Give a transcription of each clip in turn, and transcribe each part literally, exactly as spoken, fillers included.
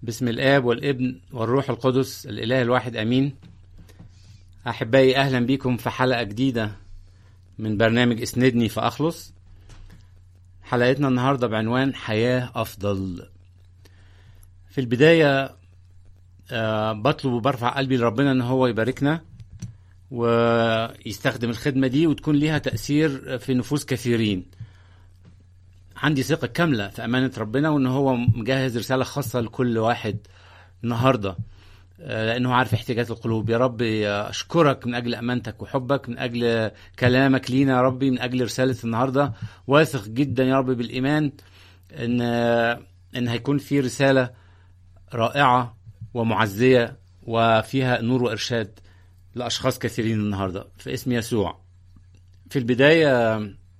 باسم الآب والابن والروح القدس الإله الواحد أمين. أحبائي، أهلا بكم في حلقة جديدة من برنامج اسندني فأخلص. حلقتنا النهاردة بعنوان حياة أفضل. في البداية أه بطلب وبرفع قلبي لربنا أن هو يباركنا ويستخدم الخدمة دي وتكون ليها تأثير في نفوس كثيرين. عندي ثقة كاملة في أمانة ربنا وأنه هو مجهز رسالة خاصة لكل واحد النهاردة، لأنه عارف احتياجات القلوب. يا رب أشكرك من أجل أمانتك وحبك، من أجل كلامك لينا يا ربي، من أجل رسالة النهاردة. واثق جدا يا رب بالإيمان إن إن هيكون في رسالة رائعة ومعزية وفيها نور وإرشاد لأشخاص كثيرين النهاردة في اسم يسوع. في البداية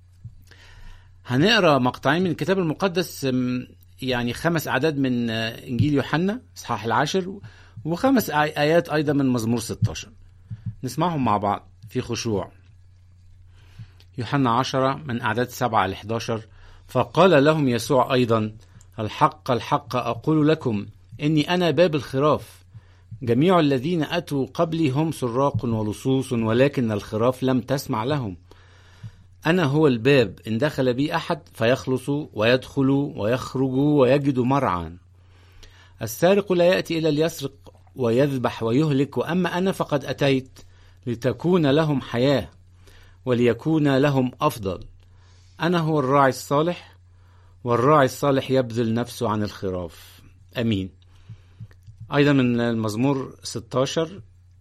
هنقرأ مقطعين من الكتاب المقدس، يعني خمس أعداد من إنجيل يوحنا إصحاح العاشر، وخمس آيات أيضا من مزمور ستة عشر. نسمعهم مع بعض في خشوع. يوحنا عشرة من أعداد سبعة إلى إحدى عشر. فقال لهم يسوع أيضا: الحق الحق أقول لكم إني أنا باب الخراف. جميع الذين أتوا قبلي هم سراق ولصوص، ولكن الخراف لم تسمع لهم. أنا هو الباب، إن دخل بي أحد فيخلص ويدخل ويخرج ويجد مرعا. السارق لا يأتي إلا ليسرق ويذبح ويهلك، وأما أنا فقد أتيت لتكون لهم حياة وليكون لهم أفضل. أنا هو الراعي الصالح، والراعي الصالح يبذل نفسه عن الخراف. أمين. أيضا من المزمور ستة عشر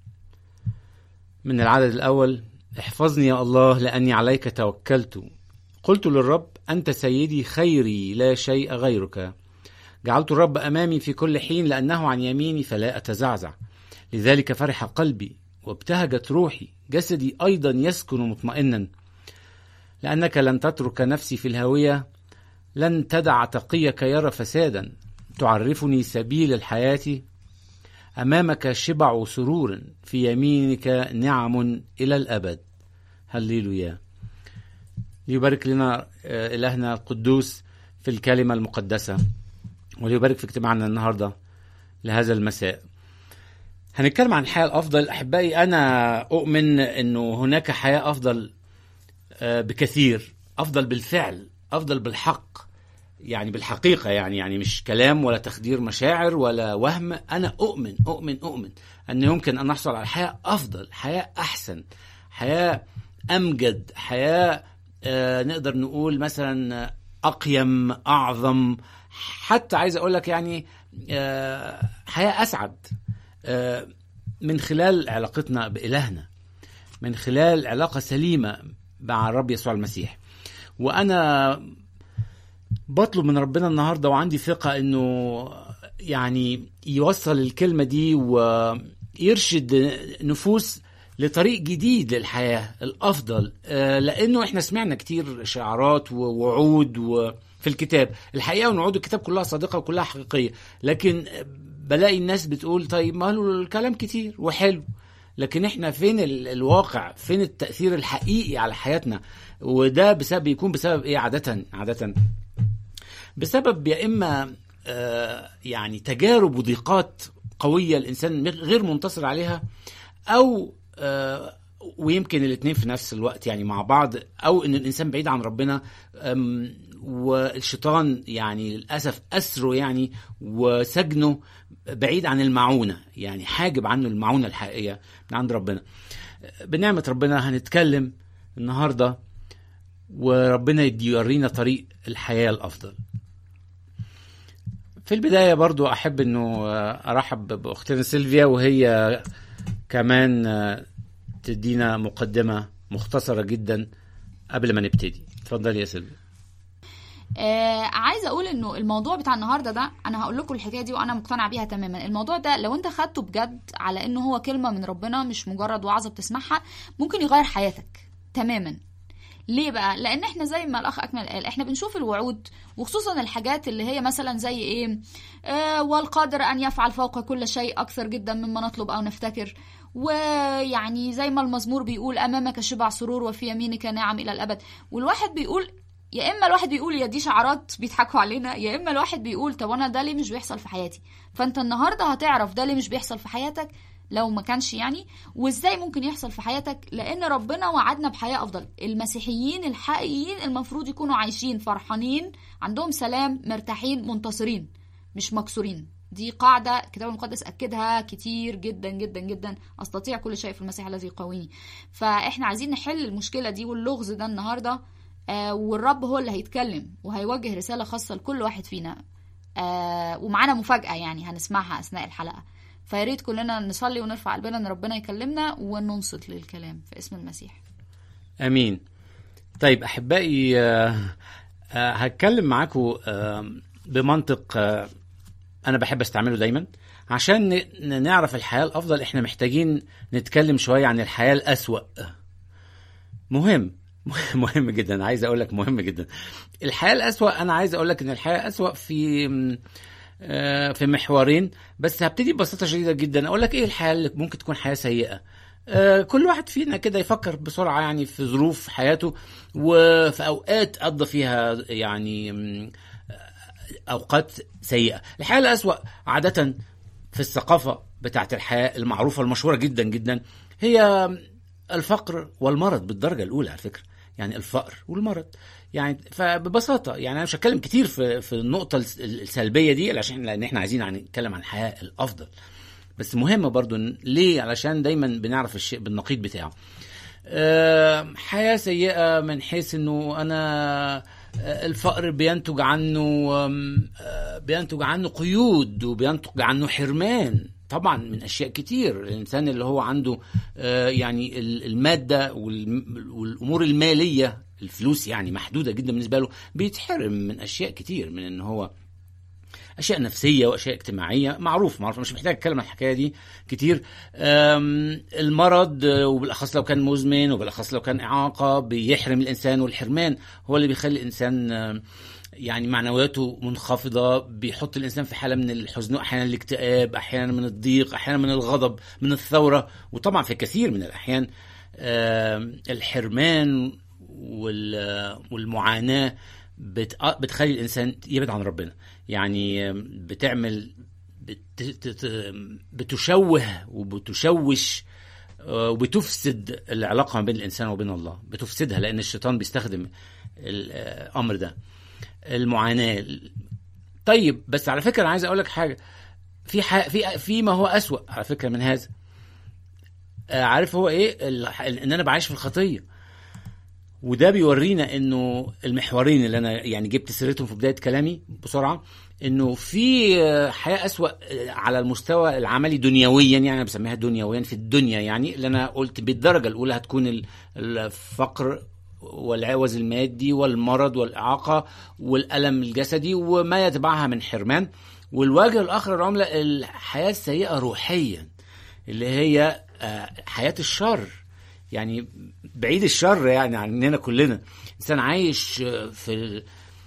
من العدد الأول: احفظني يا الله لأني عليك توكلت. قلت للرب: أنت سيدي خيري لا شيء غيرك. جعلت الرب أمامي في كل حين، لأنه عن يميني فلا أتزعزع. لذلك فرح قلبي وابتهجت روحي، جسدي أيضا يسكن مطمئنا. لأنك لن تترك نفسي في الهاوية، لن تدع تقيك يرى فسادا. تعرفني سبيل الحياة، أمامك شبع سرور، في يمينك نعم إلى الأبد. هللويا. ليبارك لنا إلهنا القدوس في الكلمة المقدسة، وليبارك في اجتماعنا النهاردة لهذا المساء. هنتكلم عن الحياة الأفضل. أحبائي، أنا أؤمن أنه هناك حياة أفضل بكثير، أفضل بالفعل، أفضل بالحق، يعني بالحقيقة، يعني يعني مش كلام ولا تخدير مشاعر ولا وهم. أنا أؤمن أؤمن أؤمن أن يمكن أن نحصل على حياة أفضل، حياة أحسن، حياة أمجد، حياة آه نقدر نقول مثلا أقيم، أعظم، حتى عايز أقول لك يعني آه حياة أسعد آه من خلال علاقتنا بإلهنا، من خلال علاقة سليمة مع الرب يسوع المسيح. وأنا بطلب من ربنا النهاردة وعندي ثقة أنه يعني يوصل الكلمة دي ويرشد نفوس لطريق جديد للحياة الأفضل، لأنه إحنا سمعنا كتير شعارات ووعود في الكتاب. الحقيقة ونعود الكتاب كلها صادقة وكلها حقيقية، لكن بلاقي الناس بتقول طيب ما له الكلام كتير وحلو، لكن إحنا فين الواقع؟ فين التأثير الحقيقي على حياتنا؟ وده بسبب يكون بسبب إيه؟ عادة عادة بسبب يا إما آه يعني تجارب وضيقات قوية الإنسان غير منتصر عليها، أو آه ويمكن الاثنين في نفس الوقت يعني مع بعض، أو إن الإنسان بعيد عن ربنا والشيطان يعني للأسف أسره يعني وسجنه بعيد عن المعونة، يعني حاجب عنه المعونة الحقيقية من عند ربنا. بنعمة ربنا هنتكلم النهاردة وربنا يدي يورينا طريق الحياة الأفضل. في البداية برضو أحب أنه أرحب بأختنا سيلفيا، وهي كمان تدينا مقدمة مختصرة جدا قبل ما نبتدي. اتفضلي يا سيلفيا. آه عايزه اقول انه الموضوع بتاع النهارده ده، انا هقول لكم الحكايه دي وانا مقتنعه بيها تماما. الموضوع ده لو انت خدته بجد على انه هو كلمه من ربنا، مش مجرد وعظه بتسمعها، ممكن يغير حياتك تماما. ليه بقى؟ لان احنا زي ما الاخ اكمل قال، احنا بنشوف الوعود، وخصوصا الحاجات اللي هي مثلا زي ايه، آه والقادر ان يفعل فوق كل شيء اكثر جدا مما نطلب او نفتكر. ويعني زي ما المزمور بيقول: امامك شبع سرور وفي يمينك نعم الى الابد. والواحد بيقول يا اما الواحد بيقول يا دي شعارات بيضحكوا علينا، يا اما الواحد بيقول طب انا ده ليه مش بيحصل في حياتي. فانت النهارده هتعرف ده ليه مش بيحصل في حياتك لو ما كانش يعني، وازاي ممكن يحصل في حياتك، لان ربنا وعدنا بحياة افضل. المسيحيين الحقيقيين المفروض يكونوا عايشين فرحانين، عندهم سلام، مرتاحين، منتصرين، مش مكسورين. دي قاعدة الكتاب المقدس أكدها كتير جدا جدا جدا، أستطيع كل شيء في المسيح الذي يقويني. فإحنا عايزين نحل المشكلة دي واللغز ده النهاردة، آه والرب هو اللي هيتكلم وهيوجه رسالة خاصة لكل واحد فينا، آه ومعانا مفاجأة يعني هنسمعها أثناء الحلقة. فياريت كلنا نصلي ونرفع قلبنا ان ربنا يكلمنا وننصت للكلام في اسم المسيح. امين. طيب احبائي، آه آه هتكلم معاكم آه بمنطق آه انا بحب استعمله دايما عشان نعرف الحياة الافضل. احنا محتاجين نتكلم شوية عن الحياة الاسوأ. مهم مهم جدا، عايز اقول لك مهم جدا. الحياة الاسوأ، انا عايز اقول لك ان الحياة الاسوأ في في محورين بس. هبتدي ببساطة شديدة جدا اقول لك ايه الحياة اللي ممكن تكون حياة سيئة. كل واحد فينا كده يفكر بسرعة يعني في ظروف حياته وفي اوقات قضى فيها يعني اوقات سيئة. الحياة الاسوأ عادة في الثقافة بتاعت الحياة المعروفة المشهورة جدا جدا هي الفقر والمرض بالدرجة الاولى على فكرة. يعني الفقر والمرض يعني. فببساطة يعني أنا مش هتكلم كتير في في النقطة السلبية دي عشان لأن إحنا عايزين عن نتكلم عن الحياة الأفضل، بس مهمة برضو. ليه؟ علشان دايما بنعرف الشيء بالنقيض بتاعه. أه حياة سيئة من حيث إنه أنا الفقر بينتج عنه بينتج عنه قيود وبينتج عنه حرمان طبعا من أشياء كتير. الإنسان اللي هو عنده يعني المادة والأمور المالية، الفلوس يعني محدودة جدا بالنسبة له، بيتحرم من أشياء كتير، من إن هو أشياء نفسية وأشياء اجتماعية. معروف معروف مش محتاج أتكلم عن الحكاية دي كتير. المرض وبالأخص لو كان مزمن وبالأخص لو كان إعاقة بيحرم الإنسان، والحرمان هو اللي بيخلي الإنسان يعني معنوياته منخفضة، بيحط الإنسان في حالة من الحزن، أحيانا الاكتئاب، أحيانا من الضيق، أحيانا من الغضب، من الثورة. وطبعا في كثير من الأحيان الحرمان والمعاناة بتخلي الإنسان يبعد عن ربنا. يعني بتعمل بتشوه وبتشوش وبتفسد العلاقة ما بين الإنسان وبين الله، بتفسدها، لأن الشيطان بيستخدم الأمر ده، المعاناة. طيب بس على فكرة أنا عايز أقول لك حاجة، في ح... في في ما هو أسوأ على فكرة من هذا. عارف هو إيه؟ إن أنا بعيش في الخطية. وده بيورينا إنه المحورين اللي أنا يعني جبت سيرتهم في بداية كلامي بسرعة، إنه في حياة أسوأ على المستوى العملي دنيويا، يعني أنا بسميها دنيويا في الدنيا، يعني اللي أنا قلت بالدرجة الأولى هتكون الفقر والعوز المادي والمرض والإعاقة والألم الجسدي وما يتبعها من حرمان. والوجه الآخر العملة الحياة السيئة روحيا، اللي هي حياة الشر، يعني بعيد الشر يعني عننا كلنا. إنسان عايش في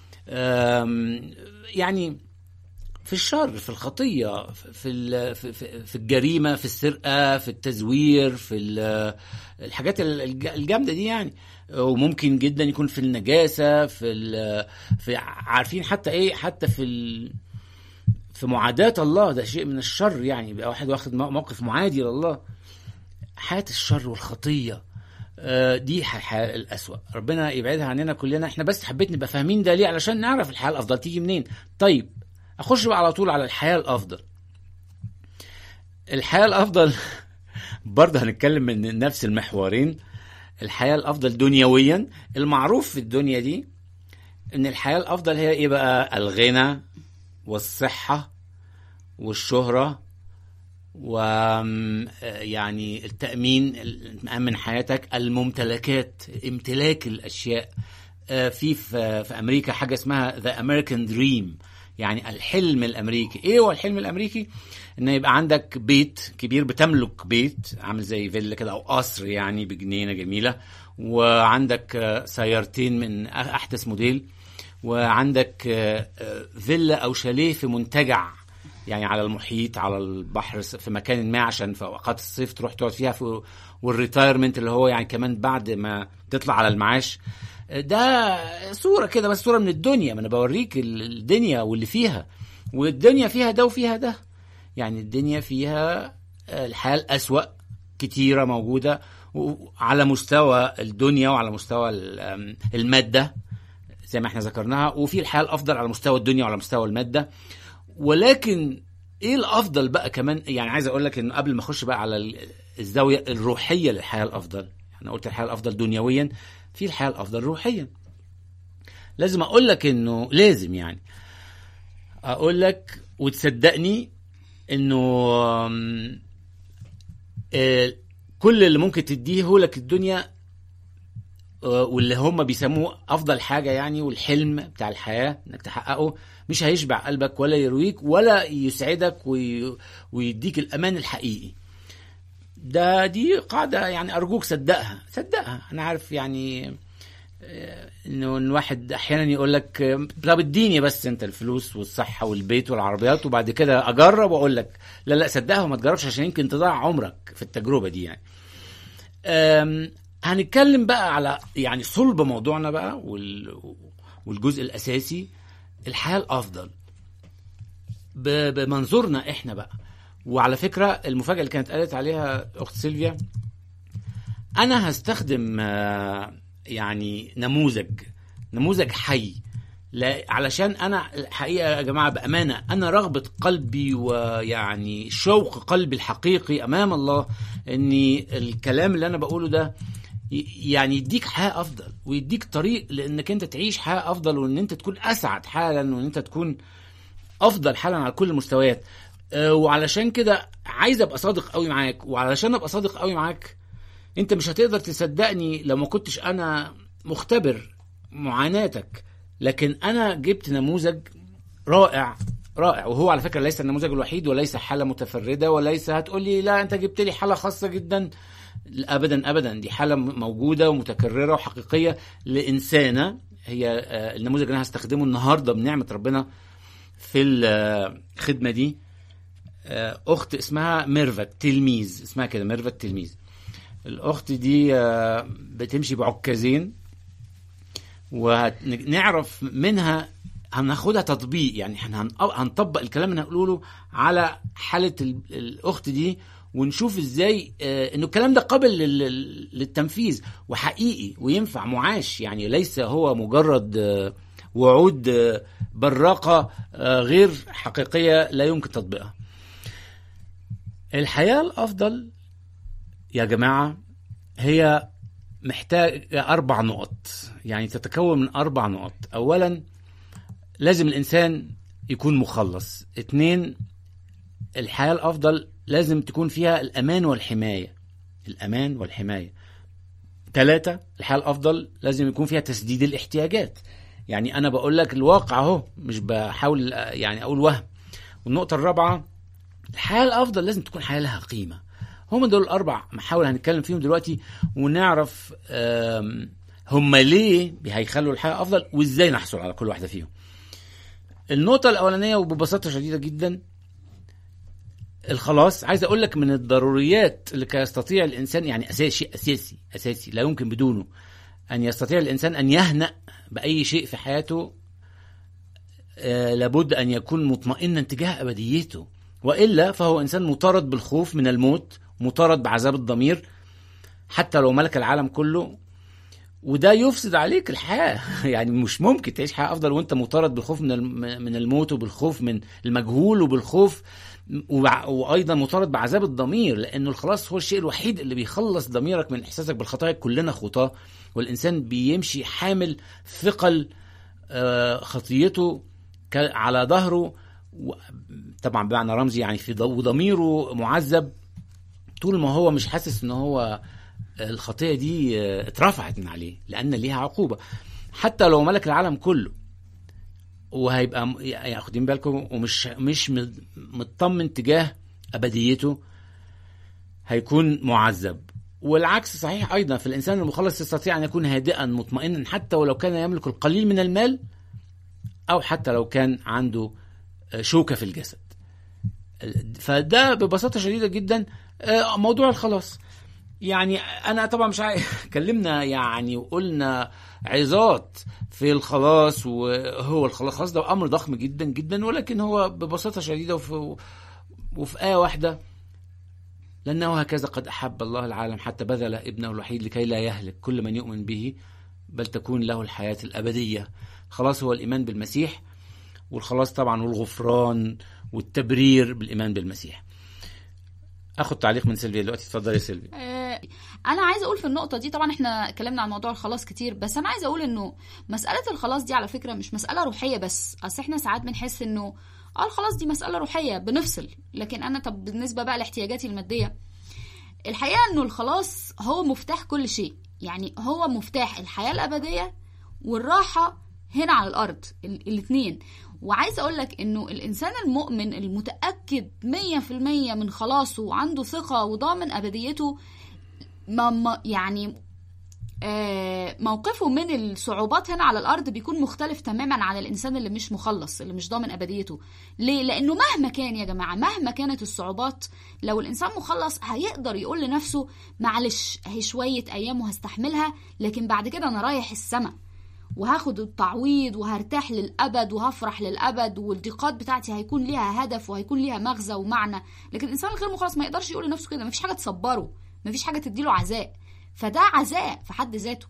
يعني في الشر، في الخطية، في في الجريمة، في السرقة، في التزوير، في الحاجات الجامدة دي يعني. وممكن جدا يكون في النجاسة، في في عارفين حتى ايه، حتى في ال... في معاداة الله، ده شيء من الشر يعني. يبقى واحد واخد موقف معادي لله. حياة الشر والخطية دي الحياة الأسوأ، ربنا يبعدها عننا كلنا. احنا بس حبيت نبقى فاهمين ده ليه، علشان نعرف الحياة الأفضل تيجي منين. طيب أخش بقى على طول على الحياة الأفضل. الحياة الأفضل برضه هنتكلم من نفس المحورين. الحياة الأفضل دنيويا، المعروف في الدنيا دي إن الحياة الأفضل هي إيه بقى؟ الغنى والصحة والشهرة، ويعني التأمين، مأمن حياتك، الممتلكات، امتلاك الأشياء. في في أمريكا حاجة اسمها The American Dream، يعني الحلم الأمريكي. إيه هو الحلم الأمريكي؟ إن يبقى عندك بيت كبير، بتملك بيت عامل زي فيلا كده أو قصر يعني بجنينة جميلة، وعندك سيارتين من أحدث موديل، وعندك فيلا أو شاليه في منتجع يعني على المحيط، على البحر، في مكان ما، عشان في اوقات الصيف تروح تقعد فيها في، والريتايرمنت اللي هو يعني كمان بعد ما تطلع على المعاش. ده صورة كده بس، صورة من الدنيا، ما انا بوريك الدنيا واللي فيها، والدنيا فيها ده وفيها ده. يعني الدنيا فيها الحياة الأسوأ كتيرة موجودة على مستوى الدنيا وعلى مستوى المادة زي ما احنا ذكرناها، وفي الحياة الأفضل على مستوى الدنيا وعلى مستوى المادة. ولكن ايه الأفضل بقى كمان؟ يعني عايز اقول لك انه قبل ما اخش بقى على الزاوية الروحية للحياة الأفضل، انا قلت الحياة الأفضل دنيويا، في الحياة الأفضل روحيا. لازم اقول لك انه لازم يعني اقول لك وتصدقني انه كل اللي ممكن تديه لك الدنيا واللي هم بيسموه افضل حاجة يعني، والحلم بتاع الحياة انك تحققه، مش هيشبع قلبك ولا يرويك ولا يسعدك ويديك الامان الحقيقي. ده دي قاعدة يعني ارجوك صدقها صدقها. انا عارف يعني انه الواحد احيانا يقول لك طب اديني بس انت الفلوس والصحه والبيت والعربيات وبعد كده اجرب واقول لك. لا لا صدقها وما تجربش، عشان يمكن تضيع عمرك في التجربه دي يعني. هنتكلم بقى على يعني صلب موضوعنا بقى والجزء الاساسي، الحياه الافضل بمنظورنا احنا بقى. وعلى فكره المفاجاه اللي كانت قالت عليها اخت سيلفيا، انا هستخدم يعني نموذج نموذج حي، لا علشان انا الحقيقه يا جماعه بامانه انا رغبه قلبي ويعني شوق قلبي الحقيقي امام الله ان الكلام اللي انا بقوله ده يعني يديك حياه افضل ويديك طريق لانك انت تعيش حياه افضل، وان انت تكون اسعد حالا، وان انت تكون افضل حالا على كل المستويات. وعلشان كده عايز ابقى صادق قوي معاك، وعلشان ابقى صادق قوي معاك انت مش هتقدر تصدقني لو ما كنتش انا مختبر معاناتك، لكن انا جبت نموذج رائع رائع. وهو على فكرة ليس النموذج الوحيد وليس حالة متفردة، وليس هتقولي لا انت جبت لي حالة خاصة جدا. ابدا ابدا، دي حالة موجودة ومتكررة وحقيقية لإنسانة هي النموذج اللي انا هستخدمه النهاردة بنعمة ربنا في الخدمة دي. اخت اسمها ميرفت تلميذ، اسمها كده ميرفت تلميذ. الأخت دي بتمشي بعكازين، ونعرف منها هناخدها تطبيق، يعني احنا هنطبق الكلام اللي هنقوله على حالة الأخت دي، ونشوف ازاي انه الكلام ده قابل للتنفيذ وحقيقي وينفع معاش، يعني ليس هو مجرد وعود براقة غير حقيقية لا يمكن تطبيقها. الحياة الأفضل يا جماعة هي محتاجة أربع نقط، يعني تتكون من أربع نقط. أولا لازم الإنسان يكون مخلص. اتنين الحياة الأفضل لازم تكون فيها الأمان والحماية، الأمان والحماية. تلاتة الحياة الأفضل لازم يكون فيها تسديد الاحتياجات، يعني أنا بقول لك الواقع اهو، مش بحاول يعني أقول وهم. والنقطة الرابعة الحياة الأفضل لازم تكون حياة لها قيمة. هم دول الأربع محاور هنتكلم فيهم دلوقتي، ونعرف هم ليه هيخلوا الحياة أفضل وإزاي نحصل على كل واحدة فيهم. النقطة الأولانية وببساطة شديدة جدا الخلاص. عايز أقول لك من الضروريات اللي يستطيع الإنسان، يعني أساسي، شيء أساسي أساسي لا يمكن بدونه أن يستطيع الإنسان أن يهنأ بأي شيء في حياته، آه لابد أن يكون مطمئنا تجاه أبديته، وإلا فهو إنسان مطارد بالخوف من الموت، مطارد بعذاب الضمير حتى لو ملك العالم كله، وده يفسد عليك الحياة. يعني مش ممكن تعيش حياة أفضل وانت مطارد بالخوف من من الموت، وبالخوف من المجهول، وبالخوف وأيضا مطارد بعذاب الضمير، لأنه الخلاص هو الشيء الوحيد اللي بيخلص ضميرك من إحساسك بالخطايا. كلنا خطاة، والإنسان بيمشي حامل ثقل خطيته على ظهره، طبعا بمعنى رمزي، يعني في ضميره معذب طول ما هو مش حاسس ان هو الخطية دي اترفعت من عليه، لان ليها عقوبة حتى لو ملك العالم كله. وهيبقى ياخدين بالكم ومش مش مطمن تجاه ابديته، هيكون معذب. والعكس صحيح ايضا، في الانسان المخلص يستطيع ان يكون هادئا مطمئنا حتى ولو كان يملك القليل من المال، او حتى لو كان عنده شوكة في الجسد. فده ببساطة شديدة جدا موضوع الخلاص. يعني أنا طبعا مش عارف كلمنا يعني وقلنا عظات في الخلاص، وهو الخلاص خلاص ده أمر ضخم جدا جدا، ولكن هو ببساطة شديدة وفي, وفي آية واحدة: لأنه هكذا قد أحب الله العالم حتى بذل ابنه الوحيد لكي لا يهلك كل من يؤمن به بل تكون له الحياة الأبدية. خلاص هو الإيمان بالمسيح، والخلاص طبعا والغفران والتبرير بالإيمان بالمسيح. أخذ تعليق من سيلفيا دلوقتي، اتفضل يا سيلفيا. آه أنا عايز أقول في النقطة دي، طبعا إحنا اتكلمنا عن موضوع الخلاص كتير، بس أنا عايز أقول إنه مسألة الخلاص دي على فكرة مش مسألة روحية بس. أصل إحنا ساعات بنحس إنه آه الخلاص دي مسألة روحية بنفصل، لكن أنا طب بالنسبة بقى لاحتياجاتي المادية، الحقيقة إنه الخلاص هو مفتاح كل شيء. يعني هو مفتاح الحياة الأبدية والراحة هنا على الأرض، الاثنين. وعايز أقولك إنه الإنسان المؤمن المتأكد مية في المية من خلاصه وعنده ثقة وضامن أبديته، ما يعني آه موقفه من الصعوبات هنا على الأرض بيكون مختلف تماما عن الإنسان اللي مش مخلص، اللي مش ضامن أبديته. ليه؟ لأنه مهما كان يا جماعة، مهما كانت الصعوبات، لو الإنسان مخلص هيقدر يقول لنفسه معلش هي شوية أيام وهستحملها، لكن بعد كده أنا رايح السماء وهاخد التعويض وهرتاح للأبد وهفرح للأبد، والضيقات بتاعتي هيكون ليها هدف وهيكون ليها مغزى ومعنى. لكن الإنسان الغير مخلص ما يقدرش يقول لنفسه كده، مفيش حاجة تصبره، مفيش حاجة تديله عزاء، فده عزاء في حد ذاته.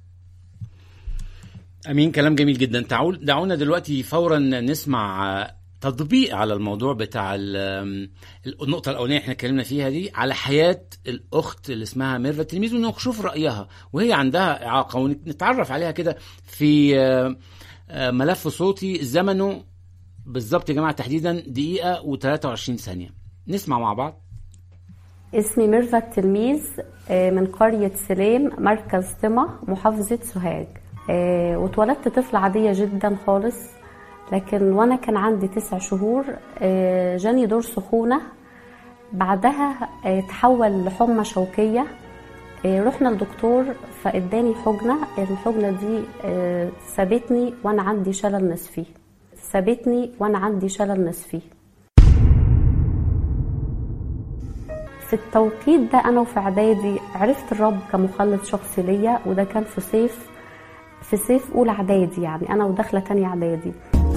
أمين، كلام جميل جدا. تعال دعونا دلوقتي فورا نسمع تطبيق على الموضوع بتاع النقطة الأولانية احنا اتكلمنا فيها دي، على حياة الأخت اللي اسمها ميرفت التلميذ، ونشوف رأيها وهي عندها إعاقة ونتعرف عليها كده في ملف صوتي زمنه بالظبط يا جماعة تحديدا دقيقة وثلاثة وعشرين ثانية. نسمع مع بعض. اسمي ميرفت التلميذ من قرية سليم، مركز طمة، محافظة سوهاج. واتولدت طفلة عادية جدا خالص، لكن وانا كان عندي تسع شهور جاني دور سخونة، بعدها تحول لحمى شوكية. رحنا للدكتور فاداني حجنة، الحجنة دي سابتني وانا عندي شلل نصفي سابتني وانا عندي شلل نصفي في التوقيت ده انا وفي اعدادي عرفت الرب كمخلص شخصي ليا، وده كان في صيف في صيف اولى اعدادي، يعني انا وداخله تانية اعدادي.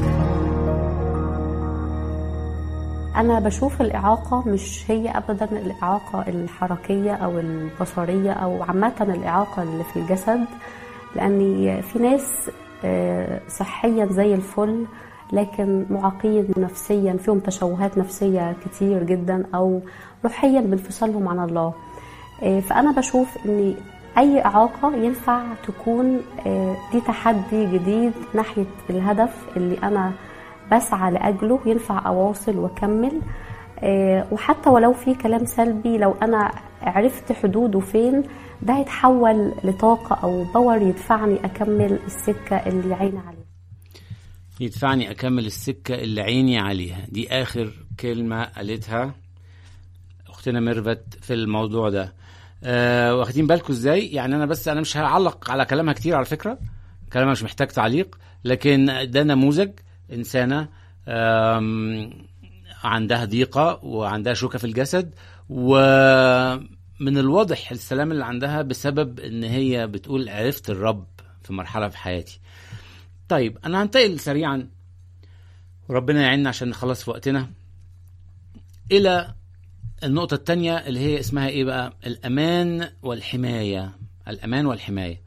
انا بشوف الاعاقه مش هي ابدا الاعاقه الحركيه او البصريه او عامه الاعاقه اللي في الجسد، لان في ناس صحيا زي الفل لكن معاقين نفسيا، فيهم تشوهات نفسيه كتير جدا، او روحيا بانفصالهم عن الله. فانا بشوف ان اي اعاقه ينفع تكون دي تحدي جديد ناحيه الهدف اللي انا بسعى لاجله، ينفع اواصل واكمل. وحتى ولو في كلام سلبي، لو انا عرفت حدوده فين، ده هيتحول لطاقه او باور يدفعني اكمل السكه اللي عيني عليها يدفعني اكمل السكه اللي عيني عليها. دي اخر كلمه قالتها اختنا ميرفت في الموضوع ده. أه واخدين بالكم ازاي؟ يعني انا بس انا مش هعلق على كلامها كتير، على فكره كلامها مش محتاج تعليق، لكن ده نموذج انسانه عندها ضيقه وعندها شوكه في الجسد، ومن الواضح السلام اللي عندها بسبب ان هي بتقول عرفت الرب في مرحله في حياتي. طيب انا هنتقل سريعا وربنا يعيننا عشان نخلص في وقتنا الى النقطة التانية اللي هي اسمها ايه بقى؟ الأمان والحماية. الأمان والحماية.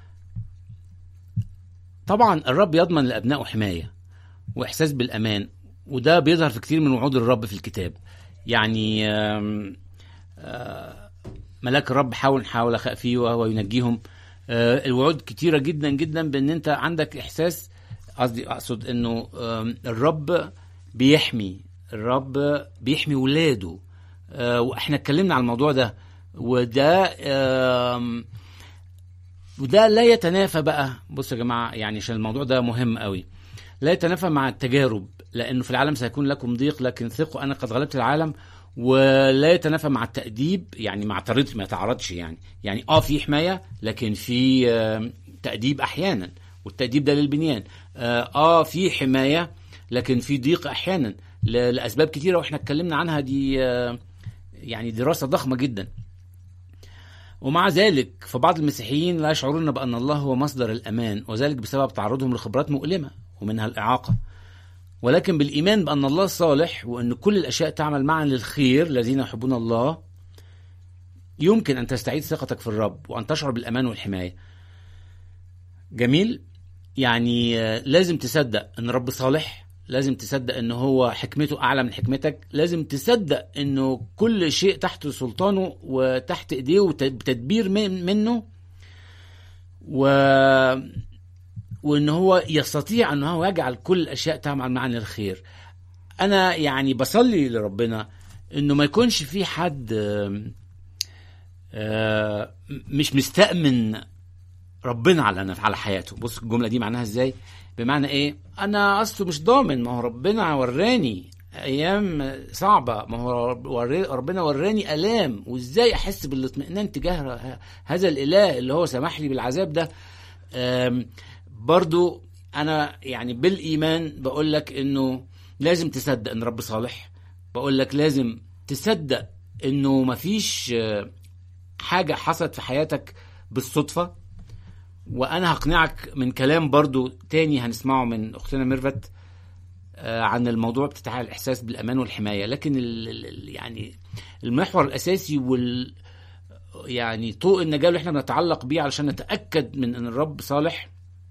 طبعا الرب يضمن لأبنائه حماية وإحساس بالأمان، وده بيظهر في كتير من وعود الرب في الكتاب. يعني آم آم ملاك الرب حاول حاول خافيه وهو ينجيهم. الوعود كتيرة جدا جدا بأن انت عندك إحساس، قصدي أقصد أنه الرب بيحمي الرب بيحمي ولاده. آه واحنا اتكلمنا على الموضوع ده، وده آه وده لا يتنافى بقى. بصوا يا جماعه، يعني عشان الموضوع ده مهم قوي، لا يتنافى مع التجارب، لانه في العالم سيكون لكم ضيق لكن ثقوا انا قد غلبت العالم. ولا يتنافى مع التأديب، يعني مع طريقه ما يتعرضش، يعني يعني اه في حمايه لكن في آه تأديب احيانا، والتأديب ده للبنيان. اه, آه في حمايه لكن في ضيق احيانا، لأسباب كتيرة وإحنا اتكلمنا عنها، دي يعني دراسة ضخمة جدا. ومع ذلك فبعض المسيحيين لا يشعرون بأن الله هو مصدر الأمان، وذلك بسبب تعرضهم لخبرات مؤلمة ومنها الإعاقة. ولكن بالإيمان بأن الله صالح وأن كل الأشياء تعمل معا للخير الذين يحبون الله، يمكن أن تستعيد ثقتك في الرب وأن تشعر بالأمان والحماية. جميل. يعني لازم تصدق أن رب صالح، لازم تصدق أنه هو حكمته أعلى من حكمتك، لازم تصدق أنه كل شيء تحت سلطانه وتحت إيديه وتدبير منه، و... وأنه هو يستطيع أنه هو يجعل كل الأشياء تعمل معا للخير. أنا يعني بصلي لربنا أنه ما يكونش في حد مش مستأمن ربنا على على حياته. بص الجملة دي معناها ازاي؟ بمعنى ايه؟ انا اصله مش ضامن، ما هو ربنا وراني ايام صعبة، ما هو ربنا وراني الام، وازاي احس بالاطمئنان تجاه هذا الاله اللي هو سمح لي بالعذاب ده. برضو انا يعني بالايمان بقول لك انه لازم تصدق ان رب صالح، بقول لك لازم تصدق انه مفيش حاجة حصلت في حياتك بالصدفة. وانا هقنعك من كلام برضو تاني هنسمعه من اختنا ميرفت عن الموضوع بتاع الاحساس بالامان والحماية. لكن ال يعني المحور الاساسي وال يعني طوق النجاة اللي احنا نتعلق بيه علشان نتأكد من ان الرب صالح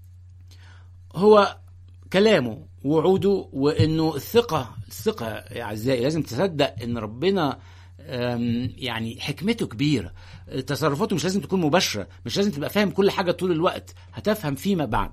هو كلامه ووعوده، وانه الثقة الثقة يا اعزائي لازم تصدق ان ربنا يعني حكمته كبيرة، تصرفاته مش لازم تكون مباشرة، مش لازم تبقى فاهم كل حاجة طول الوقت، هتفهم فيما بعد.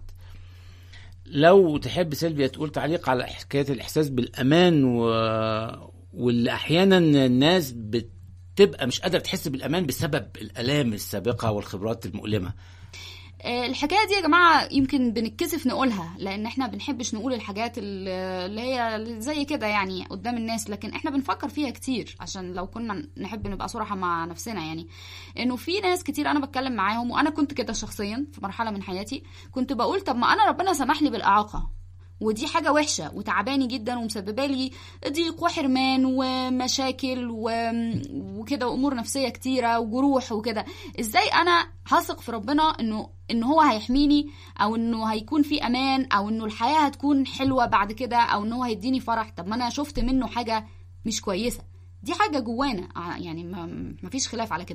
لو تحب سيلفيا تقول تعليق على حكاية الإحساس بالأمان و... واللي أحيانا الناس بتبقى مش قادرة تحس بالأمان بسبب الآلام السابقة والخبرات المؤلمة. الحكاية دي يا جماعة يمكن بنتكسف نقولها، لأن احنا بنحبش نقول الحاجات اللي هي زي كده يعني قدام الناس، لكن احنا بنفكر فيها كتير عشان لو كنا نحب نبقى صراحة مع نفسنا. يعني انه في ناس كتير انا بتكلم معاهم، وانا كنت كده شخصيا في مرحلة من حياتي، كنت بقول طب ما انا ربنا سمح لي بالإعاقة، ودي حاجة وحشة وتعباني جدا ومسببة لي ضيق وحرمان ومشاكل وكده وأمور نفسية كتيرة وجروح وكده. ازاي انا هثق في ربنا انه انه هو هيحميني، او انه هيكون في امان، او انه الحياة هتكون حلوة بعد كده، او انه هو هيديني فرح؟ طب ما انا شفت منه حاجة مش كويسة. دي حاجة جوانا يعني ما فيش خلاف على كده.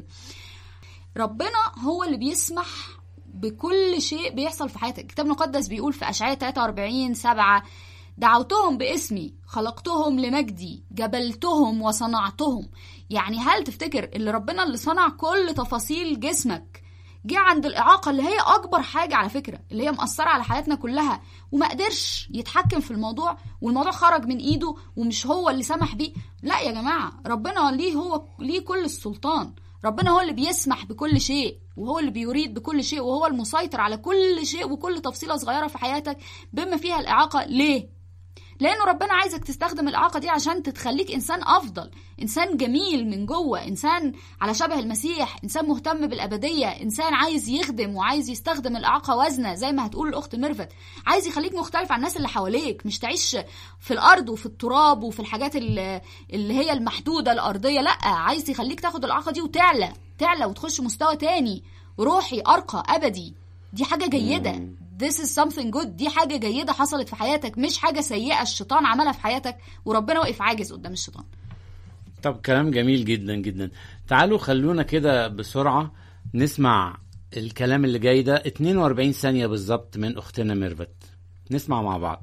ربنا هو اللي بيسمح بكل شيء بيحصل في حياتك. الكتاب المقدس بيقول في أشعياء ثلاثة وأربعين سبعة: دعوتهم باسمي، خلقتهم لمجدي، جبلتهم وصنعتهم. يعني هل تفتكر اللي ربنا اللي صنع كل تفاصيل جسمك جه عند الإعاقة اللي هي أكبر حاجة على فكرة، اللي هي مأثرة على حياتنا كلها، وما قدرش يتحكم في الموضوع والموضوع خرج من إيده ومش هو اللي سمح بيه؟ لا يا جماعة، ربنا ليه هو ليه كل السلطان. ربنا هو اللي بيسمح بكل شيء، وهو اللي بيريد بكل شيء، وهو المسيطر على كل شيء وكل تفصيلة صغيرة في حياتك بما فيها الإعاقة. ليه؟ لأنه ربنا عايزك تستخدم الإعاقة دي عشان تتخليك إنسان أفضل، إنسان جميل من جوه، إنسان على شبه المسيح، إنسان مهتم بالأبدية، إنسان عايز يخدم وعايز يستخدم الإعاقة وزنة زي ما هتقول الأخت ميرفت. عايز يخليك مختلف عن الناس اللي حواليك، مش تعيش في الأرض وفي التراب وفي الحاجات اللي هي المحدودة الأرضية. لأ، عايز يخليك تاخد الإعاقة دي وتعلى تعلى وتخش مستوى تاني روحي أرقى أبدي. دي حاجة جيدة. This is something good. دي حاجة جيدة حصلت في حياتك، مش حاجة سيئة الشيطان عملها في حياتك وربنا وقف عاجز قدام الشيطان. طب كلام جميل جدا جدا. تعالوا خلونا كده بسرعة نسمع الكلام اللي جاي ده، اتنين وأربعين ثانية بالظبط من أختنا ميرفت. نسمع مع بعض.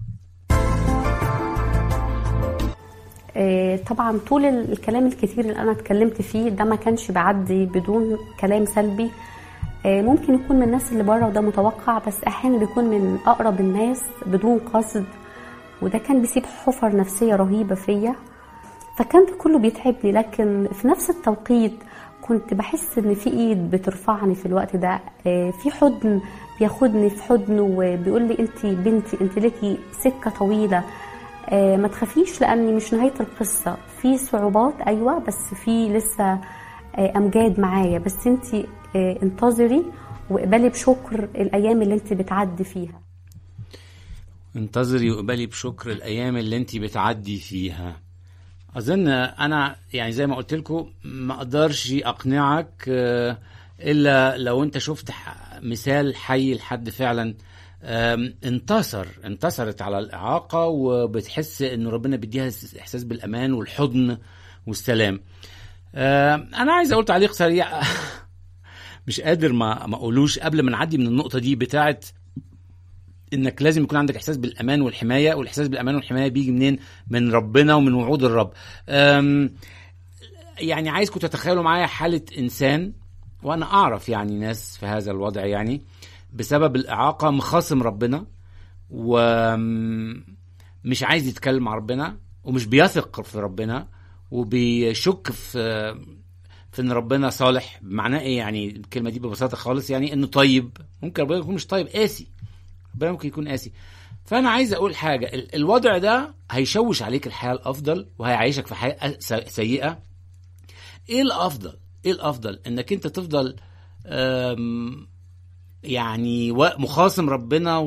طبعا طول الكلام الكتير اللي أنا اتكلمت فيه ده ما كانش بعدي بدون كلام سلبي. ممكن يكون من الناس اللي بره وده متوقع، بس احيانا بيكون من اقرب الناس بدون قصد، وده كان بيسيب حفر نفسيه رهيبه فيا، فكان ده كله بيتعبني. لكن في نفس التوقيت كنت بحس ان في ايد بترفعني في الوقت ده، في حضن بياخدني في حضنه وبيقول لي انت بنتي، انت ليكي سكه طويله، ما تخافيش لاني مش نهايه القصه، في صعوبات ايوه بس في لسه امجاد معايا، بس انت انتظري واقبلي بشكر الايام اللي انت بتعدي فيها. انتظري وقبلي بشكر الأيام اللي انتي بتعدي فيها. أظن أنا يعني زي ما قلت لكم ما أقدرش أقنعك إلا لو أنت شفت مثال حي لحد فعلا انتصر انتصرت على الإعاقة وبتحس إنه ربنا بيديها إحساس بالأمان والحضن والسلام. أنا عايز أقول تعليق سريع مش قادر ما ما أقولوش قبل ما نعدي من النقطة دي بتاعت انك لازم يكون عندك احساس بالامان والحمايه، والاحساس بالامان والحمايه بيجي منين؟ من ربنا ومن وعود الرب. يعني عايزكم تتخيلوا معايا حاله انسان، وانا اعرف يعني ناس في هذا الوضع يعني بسبب الاعاقه مخاصم ربنا ومش عايز يتكلم مع ربنا ومش بيثق في ربنا وبيشك في في ان ربنا صالح. بمعنى ايه يعني الكلمه دي ببساطه خالص؟ يعني انه طيب. ممكن ربنا يكون مش طيب، قاسي، ربنا ممكن يكون قاسي. فانا عايز اقول حاجه، الوضع ده هيشوش عليك الحياه الافضل وهيعيشك في حياه سيئه. ايه الافضل؟ ايه الافضل؟ انك انت تفضل يعني مخاصم ربنا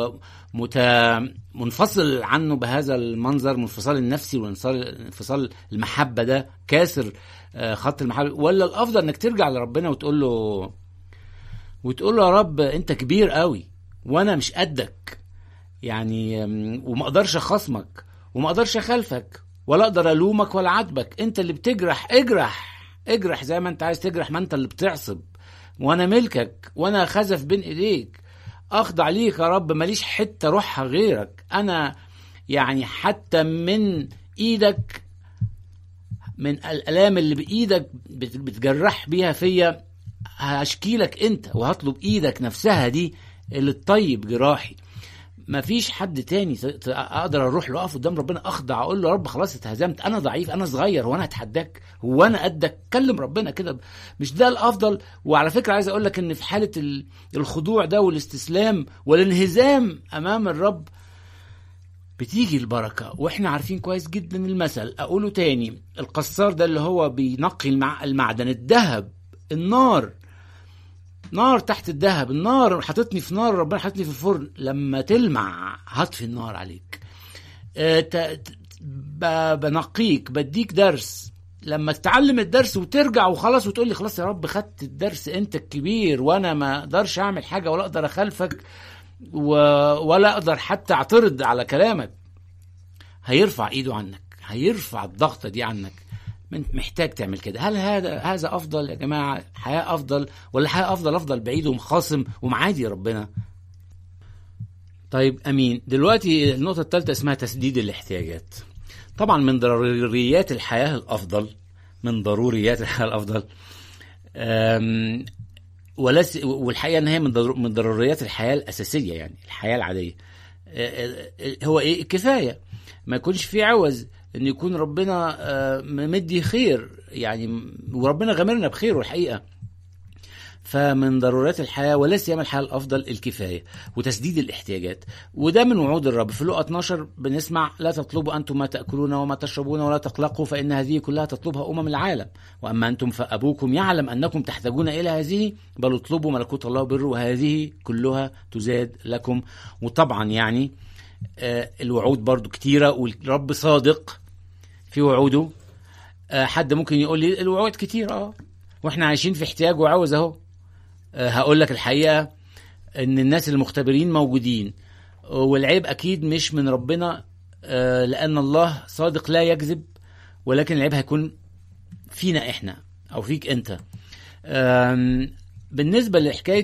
ومنفصل عنه بهذا المنظر، منفصل النفسي وانفصال المحبه ده كاسر خط المحبه، ولا الافضل انك ترجع لربنا وتقول له وتقول له يا رب انت كبير قوي وانا مش قدك يعني، وما اقدرش اخصمك وما اقدرش اخالفك ولا اقدر الومك ولا عاتبك، انت اللي بتجرح، اجرح اجرح زي ما انت عايز تجرح، ما انت اللي بتعصب وانا ملكك وانا خزف بين ايديك، اخضع ليك يا رب، ماليش حته روحها غيرك، انا يعني حتى من ايدك، من الالام اللي بايدك بتجرح بيها فيا هشكيلك انت وهطلب ايدك نفسها دي اللي تطيب جراحي. مفيش حد تاني اقدر اروح له اقف قدام ربنا اخضع اقول له يا رب خلاص اتهزمت، انا ضعيف، انا صغير، وانا اتحداك، هو انا قدك؟ كلم ربنا كده. مش ده الافضل؟ وعلى فكره عايز اقول لك ان في حاله الخضوع ده والاستسلام والانهزام امام الرب بتيجي البركه. واحنا عارفين كويس جدا المثل، اقوله تاني، القصار ده اللي هو بينقي المعدن، الذهب، النار، نار تحت الذهب، النار حطتني في نار، ربنا حطتني في الفرن، لما تلمع هطفي النار عليك. أه بنقيك، بديك درس، لما تتعلم الدرس وترجع وخلاص وتقول لي خلاص يا رب خدت الدرس، انت الكبير وانا ما اقدرش اعمل حاجه ولا اقدر اخالفك و... ولا اقدر حتى اعترض على كلامك، هيرفع ايده عنك، هيرفع الضغطه دي عنك. محتاج تعمل كده. هل هذا هذا افضل يا جماعه؟ حياه افضل ولا حياه افضل افضل بعيد ومخاصم ومعادي ربنا؟ طيب امين. دلوقتي النقطه الثالثه اسمها تسديد الاحتياجات. طبعا من ضروريات الحياه الافضل، من ضروريات الحياه الافضل ولس والحقيقه ان هي من من ضروريات الحياه الاساسيه، يعني الحياه العاديه، هو ايه؟ الكفايه. ما يكونش في عوز، ان يكون ربنا مدي خير يعني، وربنا غمرنا بخير الحقيقه. فمن ضرورات الحياه ولا سيما الحياه الافضل الكفايه وتسديد الاحتياجات، وده من وعود الرب. في لقا اتناشر بنسمع لا تطلبوا انتم ما تاكلون وما تشربون ولا تقلقوا فان هذه كلها تطلبها امم العالم، واما انتم فابوكم يعلم انكم تحتاجون الى هذه، بل اطلبوا ملكوت الله وبره وهذه كلها تزاد لكم. وطبعا يعني آه الوعود برضو كتيره والرب صادق في وعوده. آه حد ممكن يقول لي الوعود كتير، اه واحنا عايشين في احتياج وعوز اهو. أه هقول لك الحقيقة ان الناس المختبرين موجودين، والعيب اكيد مش من ربنا، أه لان الله صادق لا يكذب، ولكن العيب هيكون فينا احنا او فيك انت. أه بالنسبة لحكاية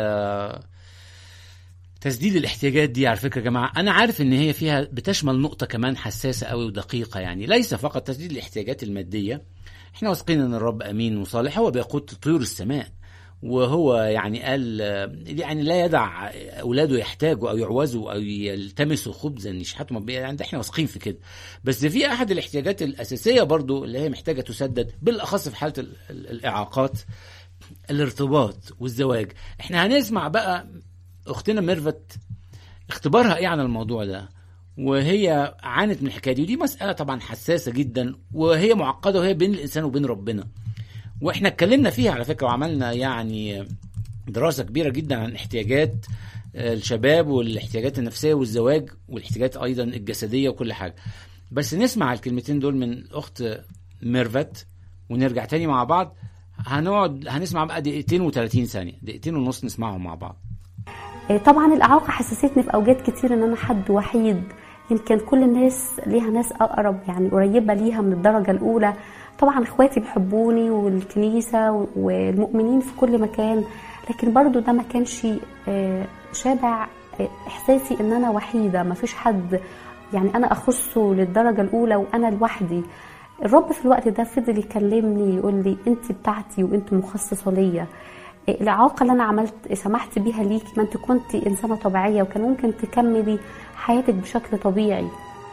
تسديد الاحتياجات دي، على فكرة يا جماعة انا عارف ان هي فيها بتشمل نقطة كمان حساسة قوي ودقيقة، يعني ليس فقط تسديد الاحتياجات المادية. احنا واثقين ان الرب امين وصالح، هو بيقود طيور السماء، وهو يعني قال يعني لا يدع اولاده يحتاجوا او يعوزوا او يلتمسوا خبزا يشحتوا، يعني احنا واثقين في كده. بس في احد الاحتياجات الاساسيه برضو اللي هي محتاجه تسدد، بالاخص في حاله الاعاقات، الارتباط والزواج. احنا هنسمع بقى اختنا ميرفت اختبارها ايه عن الموضوع ده، وهي عانت من الحكايه دي، ودي مساله طبعا حساسه جدا وهي معقده، وهي بين الانسان وبين ربنا، واحنا اتكلمنا فيها على فكرة، وعملنا يعني دراسة كبيرة جدا عن احتياجات الشباب والاحتياجات النفسية والزواج والاحتياجات أيضا الجسدية وكل حاجة. بس نسمع الكلمتين دول من الأخت ميرفت ونرجع تاني مع بعض. هنقعد هنسمع بقى دقيقتين وثلاثين ثانية، دقيقتين ونص نسمعهم مع بعض. طبعا الإعاقة حسستني في أوجات كتير إن أنا حد وحيد، يمكن كل الناس ليها ناس أقرب يعني قريبة ليها من الدرجة الأولى. طبعا إخواتي بيحبوني والكنيسة والمؤمنين في كل مكان، لكن برضو ده ما كانش شابع إحساسي إن أنا وحيدة، ما فيش حد يعني أنا أخصه للدرجة الأولى وأنا لوحدي. الرب في الوقت ده فضل يكلمني يقول لي أنت بتاعتي وأنت مخصصة ليا. الإعاقة اللي أنا عملت سمحت بيها ليكي، ما أنت كنت إنسانة طبيعية وكان ممكن تكملي حياتك بشكل طبيعي،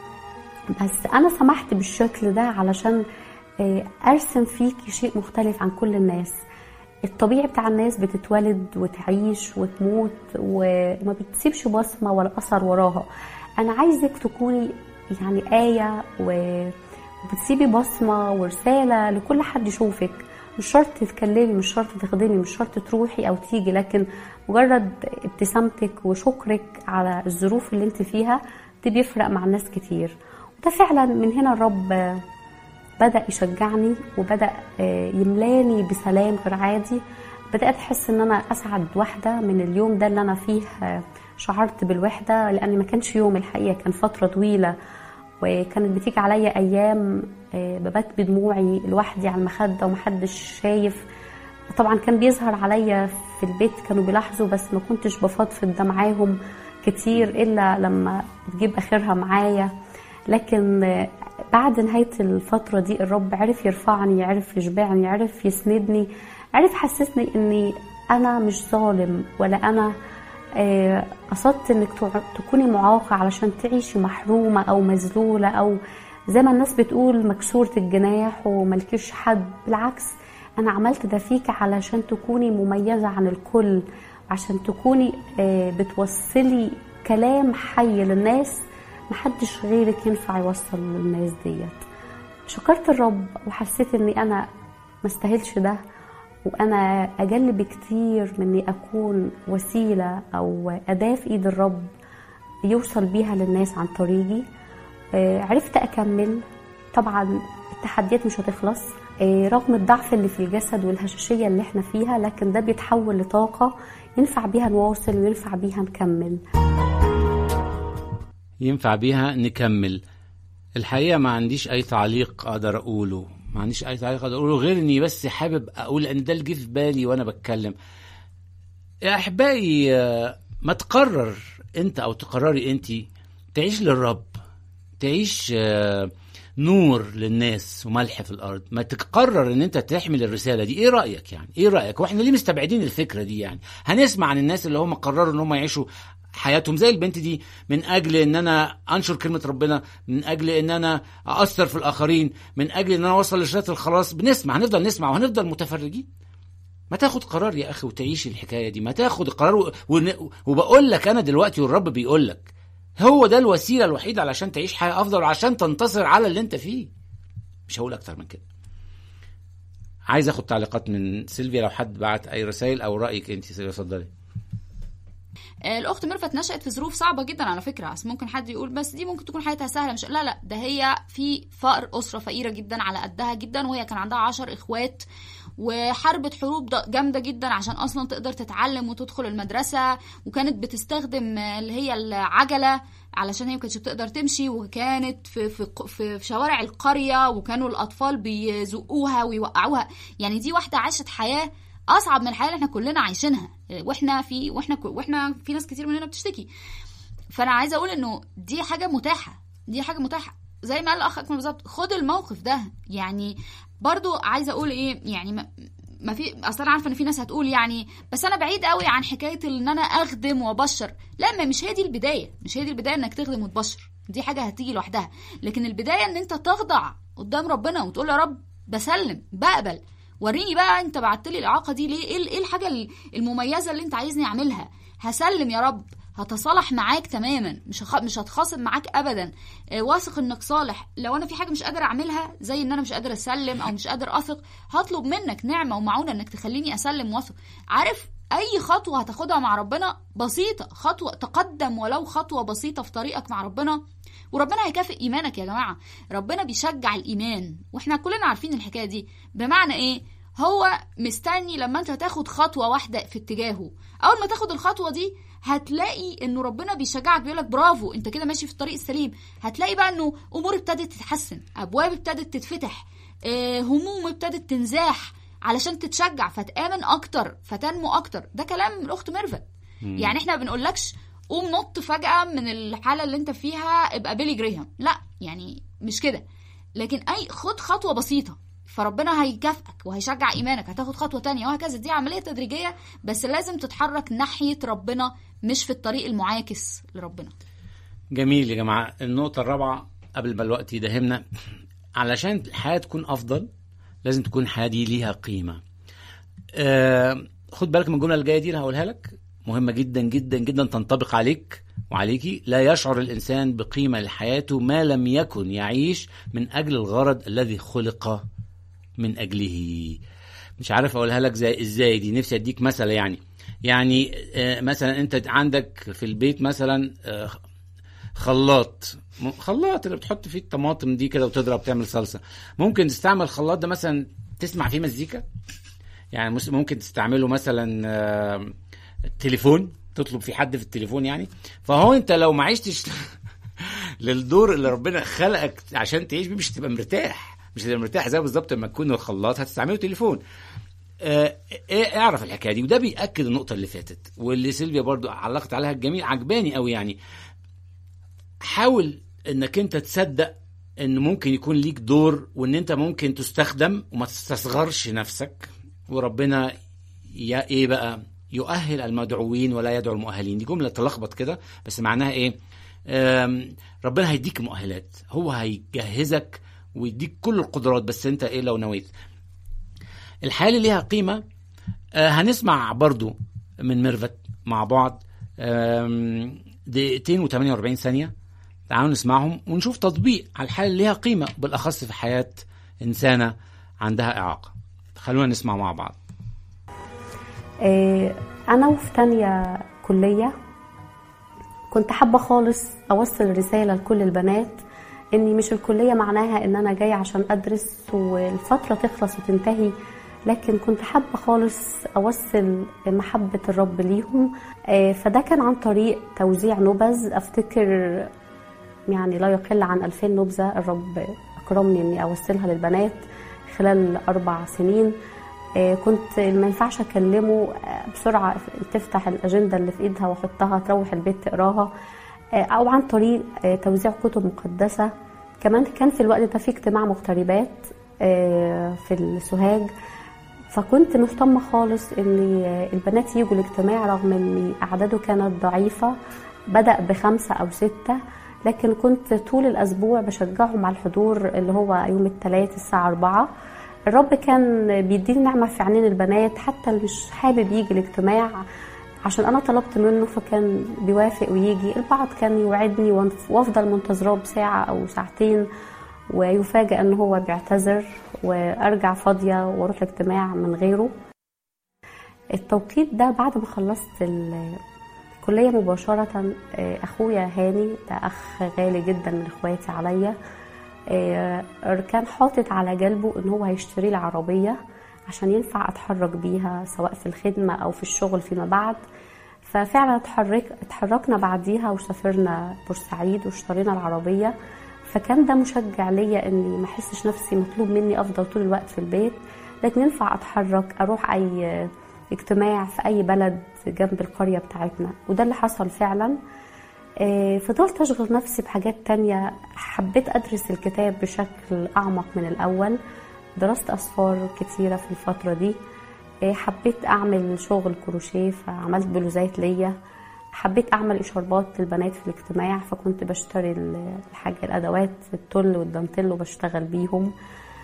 بس أنا سمحت بالشكل ده علشان أرسم فيكي شيء مختلف عن كل الناس. الطبيعي بتاع الناس بتتولد وتعيش وتموت وما بتسيبش بصمة ولا أثر وراها. أنا عايزك تكوني يعني آية وبتسيبي بصمة ورسالة لكل حد يشوفك. مش شرط تتكلمي، مش شرط تخدمي، مش شرط تروحي أو تيجي، لكن مجرد ابتسامتك وشكرك على الظروف اللي انت فيها دي بيفرق مع ناس كتير. وده فعلا من هنا الرب بدأ يشجعني وبدأ يملاني بسلام غير عادي. بدأت أحس إن أنا أسعد واحدة من اليوم ده اللي أنا فيه شعرت بالوحدة، لأن ما كانش يوم الحقيقة، كان فترة طويلة وكانت بتيجي عليا أيام ببات بدموعي لوحدي على المخدة ومحدش شايف. طبعا كان بيظهر عليا في البيت، كانوا بيلاحظوا، بس ما كنتش بفضفض ده معاهم كتير إلا لما تجيب آخرها معايا. لكن بعد نهاية الفترة دي الرب عرف يرفعني، عرف يشبعني، عرف يسندني، عرف حسسني اني انا مش ظالم ولا انا قصدت انك تكوني معاقة علشان تعيشي محرومة او مذلولة او زي ما الناس بتقول مكسورة الجناح وملكيش حد. بالعكس، انا عملت ده فيك علشان تكوني مميزة عن الكل، عشان تكوني بتوصلي كلام حي للناس محدش غيرك ينفع يوصل للناس ديت. شكرت الرب وحسيت اني انا مستاهلش ده، وانا اجل بكتير من اني اكون وسيلة او اداة في ايد الرب يوصل بيها للناس عن طريقي. عرفت اكمل. طبعا التحديات مش هتخلص رغم الضعف اللي في الجسد والهشاشية اللي احنا فيها، لكن ده بيتحول لطاقة ينفع بيها نواصل وينفع بيها نكمل ينفع بيها نكمل. الحقيقة ما عنديش أي تعليق أقدر أقوله، ما عنديش أي تعليق أقدر أقوله غير أني بس حابب أقول أن ده اللي جه في بالي وأنا بتكلم. يا أحبائي، ما تقرر أنت أو تقرري أنت تعيش للرب، تعيش نور للناس وملح في الأرض. ما تقرر أن أنت تحمل الرسالة دي. إيه رأيك يعني؟ إيه رأيك؟ وإحنا ليه مستبعدين الفكرة دي؟ يعني هنسمع عن الناس اللي هم قرروا أن هم يعيشوا حياتهم زي البنت دي من أجل أن أنا أنشر كلمة ربنا، من أجل أن أنا أأثر في الآخرين، من أجل أن أنا أوصل لرسالة الخلاص. بنسمع، هنفضل نسمع وهنفضل متفرجين. ما تاخد قرار يا أخي وتعيش الحكاية دي. ما تاخد قرار و... وبقول لك أنا دلوقتي والرب بيقول لك هو ده الوسيلة الوحيدة علشان تعيش حياة أفضل وعشان تنتصر على اللي أنت فيه. مش هقول أكتر من كده. عايز أخد تعليقات من سيلفيا لو حد بعت أي رسائل أو رأيك أنت سيلفيا. اتفضلي. الاخت ميرفت نشأت في ظروف صعبه جدا على فكره. ممكن حد يقول بس دي ممكن تكون حياتها سهله. مش لا لا ده هي في فقر، اسره فقيره جدا على قدها جدا، وهي كان عندها عشر اخوات وحربت حروب جامده جدا عشان اصلا تقدر تتعلم وتدخل المدرسه، وكانت بتستخدم اللي هي العجله علشان هي ما كانتش بتقدر تمشي، وكانت في في في شوارع القريه وكانوا الاطفال بيزقوها ويوقعوها. يعني دي واحده عاشت حياه اصعب من الحياه اللي احنا كلنا عايشينها، واحنا في واحنا واحنا في ناس كتير مننا بتشتكي. فانا عايزه اقول انه دي حاجه متاحه، دي حاجه متاحه زي ما قال الاخ اكمل بالظبط. خد الموقف ده. يعني برضو عايزه اقول ايه، يعني ما, ما في اصلا عارفه ان في ناس هتقول يعني بس انا بعيد قوي عن حكايه ان انا اخدم وابشر. لا، ما مش هي دي البدايه. مش هي دي البدايه انك تخدم وتبشر، دي حاجه هتيجي لوحدها. لكن البدايه ان انت تخضع قدام ربنا وتقول يا رب بسلم بقبل، وريني بقى انت بعت لي الاعاقه دي ليه، ايه الحاجه المميزه اللي انت عايزني اعملها. هسلم يا رب، هتصالح معاك تماما، مش هخ... مش هتخاصم معاك ابدا. اه واثق انك صالح. لو انا في حاجه مش قادر اعملها زي ان انا مش قادر اسلم او مش قادر اثق، هطلب منك نعمه ومعونه انك تخليني اسلم واثق. عارف اي خطوه هتاخدها مع ربنا بسيطه، خطوه تقدم ولو خطوه بسيطه في طريقك مع ربنا، وربنا هيكافئ ايمانك. يا جماعه ربنا بيشجع الايمان، واحنا كلنا عارفين الحكايه دي. بمعنى ايه؟ هو مستني لما انت تاخد خطوه واحده في اتجاهه. اول ما تاخد الخطوه دي هتلاقي انه ربنا بيشجعك، بيقولك برافو انت كده ماشي في الطريق السليم. هتلاقي بقى انه امور ابتدت تتحسن، ابواب ابتدت تتفتح، اه هموم ابتدت تنزاح، علشان تتشجع فتآمن اكتر فتنمو اكتر. ده كلام الاخت ميرفت. يعني احنا ما بنقولكش قوم نط فجأة من الحالة اللي انت فيها ابقى بيلي جريهام، لا يعني مش كده، لكن اي خد خطوة بسيطة فربنا هيكافئك وهيشجع ايمانك، هتاخد خطوة تانية وهكذا. دي عملية تدريجية، بس لازم تتحرك ناحية ربنا مش في الطريق المعاكس لربنا. جميل يا جماعة. النقطة الرابعة قبل ما الوقت يدهمنا، علشان الحياة تكون افضل لازم تكون الحياة دي ليها قيمة. آه خد بالك من الجملة الجاية دي اللي هقولها لك، مهمة جدا جدا جدا تنطبق عليك وعليكي. لا يشعر الإنسان بقيمة لحياته ما لم يكن يعيش من أجل الغرض الذي خلق من أجله. مش عارف أقولها لك زي إزاي دي، نفسي أديك مثل. يعني يعني آه مثلا أنت عندك في البيت مثلا آه خلاط خلاط اللي بتحط فيه الطماطم دي كده وتضرب تعمل صلصة. ممكن تستعمل الخلاط ده مثلا تسمع فيه مزيكا، يعني ممكن تستعمله مثلا آه التليفون، تطلب في حد في التليفون يعني. فهو انت لو ما عشتش للدور اللي ربنا خلقك عشان تعيش بيه مش هتبقى مرتاح، مش هتبقى مرتاح زي بالظبط لما تكون الخلاط هتستعمله تليفون. اه اعرف الحكايه دي، وده بيأكد النقطه اللي فاتت واللي سيلفيا برضو علقت عليها الجميل، عجباني قوي. يعني حاول انك انت تصدق ان ممكن يكون ليك دور، وان انت ممكن تستخدم، وما تستصغرش نفسك. وربنا يا ايه بقى يؤهل المدعوين ولا يدعو المؤهلين. دي جملة تلخبط كده، بس معناها ايه؟ ربنا هيديك مؤهلات، هو هيجهزك ويديك كل القدرات، بس انت ايه لو نويت. الحياة اللي ليها قيمة. آه هنسمع برضو من ميرفت مع بعض دقيقتين وثمانية وأربعين ثانية، تعالوا نسمعهم ونشوف تطبيق على الحياة اللي ليها قيمة، بالأخص في حياة إنسانة عندها إعاقة. خلونا نسمع مع بعض. أنا وفي تانية كلية كنت حابة خالص أوصل رسالة لكل البنات إني مش الكلية معناها إن أنا جاي عشان أدرس والفترة تخلص وتنتهي، لكن كنت حابة خالص أوصل محبة الرب ليهم. فده كان عن طريق توزيع نبذ، أفتكر يعني لا يقل عن ألفين نبذة الرب أكرمني إني أوصلها للبنات خلال أربع سنين. كنت ما ينفعش اكلمه بسرعه تفتح الاجنده اللي في ايدها واحطها تروح البيت تقراها، او عن طريق توزيع كتب مقدسه. كمان كان في الوقت ده في اجتماع مغتربات في السوهاج، فكنت مهتمه خالص ان البنات يجوا الاجتماع رغم ان اعداده كانت ضعيفه، بدا بخمسه او سته، لكن كنت طول الاسبوع بشجعهم على الحضور اللي هو يوم الثلاث الساعه أربعة. الرب كان بيديني نعمة في عينين البنات، حتى اللي مش حابب يجي الاجتماع عشان أنا طلبت منه فكان بيوافق ويجي. البعض كان يوعدني وافضل منتظراه بساعة أو ساعتين ويفاجأ أنه هو بيعتذر وأرجع فاضية واروح الاجتماع من غيره. التوقيت ده بعد ما خلصت الكلية مباشرة، أخويا هاني ده أخ غالي جدا من إخواتي عليا، كان حاطط على قلبه ان هو هيشتري لي عربيه عشان ينفع اتحرك بيها سواء في الخدمه او في الشغل فيما بعد. ففعلا اتحرك اتحركنا بعديها وسافرنا بورسعيد واشترينا العربيه. فكان ده مشجع ليا اني ما احسش نفسي مطلوب مني افضل طول الوقت في البيت، لكن ينفع اتحرك اروح اي اجتماع في اي بلد جنب القريه بتاعتنا. وده اللي حصل فعلا. فضلت أشغل نفسي بحاجات تانية، حبيت أدرس الكتاب بشكل أعمق من الأول، درست أسفار كتيرة في الفترة دي. حبيت أعمل شغل كروشيه فعملت بلوزات ليا، حبيت أعمل إشاربات للبنات في الاجتماع فكنت بشتري الحاجة الأدوات التل والدانتيل وبشتغل بيهم.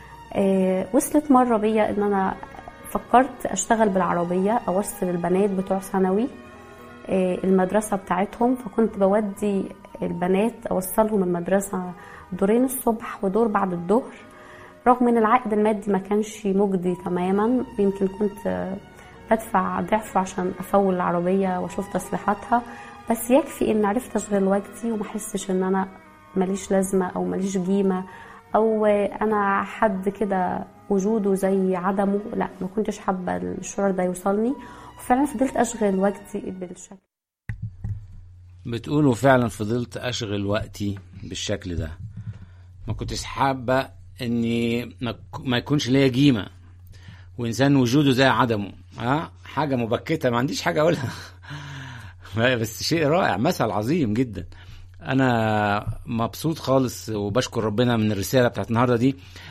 وصلت مرة بيا إن أنا فكرت أشتغل بالعربية أوصل البنات بتوع ثانوي المدرسة بتاعتهم، فكنت بودي البنات أوصلهم المدرسة دورين الصبح ودور بعد الظهر، رغم ان العائد المادي ما كانش مجدي تماما. يمكن كنت بدفع ضعف عشان افول العربيه واشوف تصليحاتها، بس يكفي ان عرفت اشغل وقتي وما احسش ان انا ماليش لازمه او ماليش قيمه او انا حد كده وجوده زي عدمه. لا، ما كنتش حابه الشعور ده يوصلني، وفعلا فضلت اشغل وقتي بالشكل. بتقولوا فعلا فضلت اشغل وقتي بالشكل ده، ما كنتش حابه اني ما يكونش ليا قيمه، وانسان وجوده زي عدمه. ها حاجه مبكته، ما عنديش حاجه اقولها بس شيء رائع، مثل عظيم جدا. انا مبسوط خالص وبشكر ربنا من الرساله بتاعت النهارده دي.